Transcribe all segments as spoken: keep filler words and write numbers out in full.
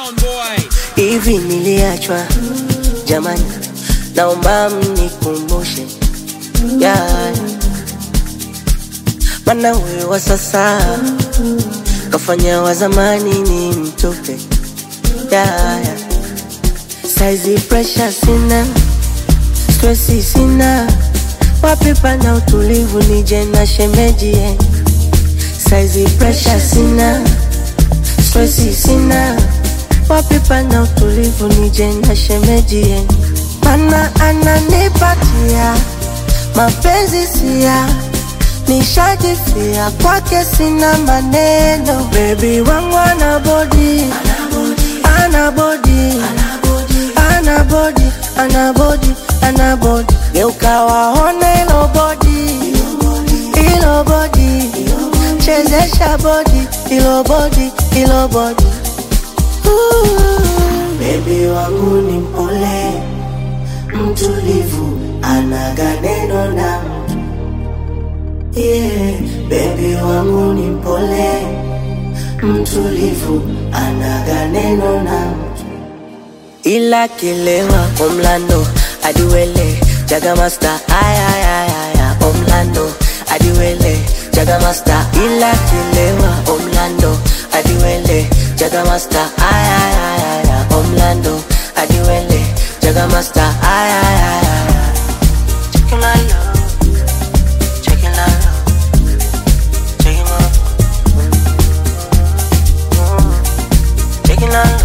Hivi niliachwa jamani, naomba mnikumbushe yeah. Mana wewe wa sasa kafanya wa zamani ni mtupe yeah. Saizi pressure sina, stressi sina, wapi pana utulivu nije na shemeji yeah. Saizi pressure sina, stressi sina, wapi pana utulivu nije na shemeji yeah. Mana ananipatia mapenzi siya, nishajifia kwake sina maneno. Baby wangu ana body, ana body, ana body, ana body, ana body. Geuka waone ilo body, ilo body, chezesha body, ilo body, ilo body. Baby wangu ni mpole, mtulivu, anaga neno na mtu yeah. Baby wangu ni mpole, mtulivu, anaga neno na mtu. Ila kilewa omlando adiwele jaga master ay ay ay ay omlando adiwele jaga master. Ila kilewa omlando adiwele jaga master ay ay ay ay omlando adiwele jaga master ay ay ay ay. Checking my love, checking my love, checking my love, checking my love.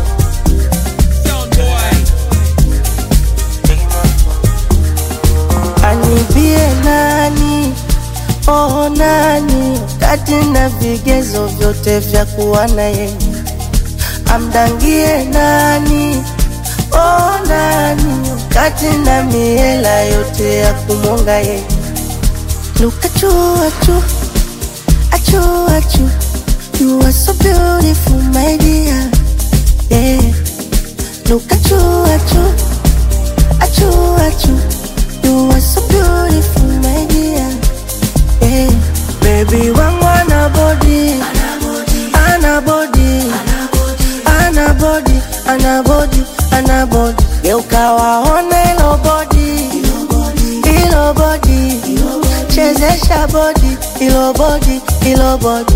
Anibie nani, oh nani, kati na vigezo vyote vya kuwa na yeye. Amdangie nani, oh nani, kati na miela yote ya kumonga yeye. Look at you, at you, at you, at you, you are so beautiful my dear yeah. Look at you, at you, at you, at you, you are so beautiful, my dear yeah. Baby wangu ana body, ana body, ana body, ana body, ana body. Geuka waone ilo body, ilo body, chezesha body, ilo body, ilo body.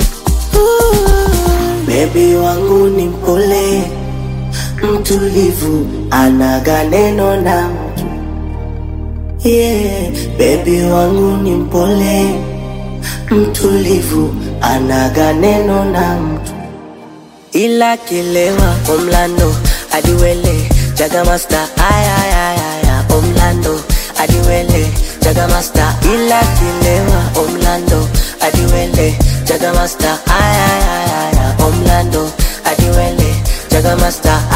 Ooh. Baby wangu ni mpole, mtulivu, anaga neno na mtu yeah. Baby wangu ni mpole, mtulivu, anaga neno na mtu. Ila kilewa omlando adiwele jaga master ay ay ay ay omlando adiwele jaga master. Ila kilewa omlando adiwele jaga master ay ay ay ay omlando adiwele jaga master.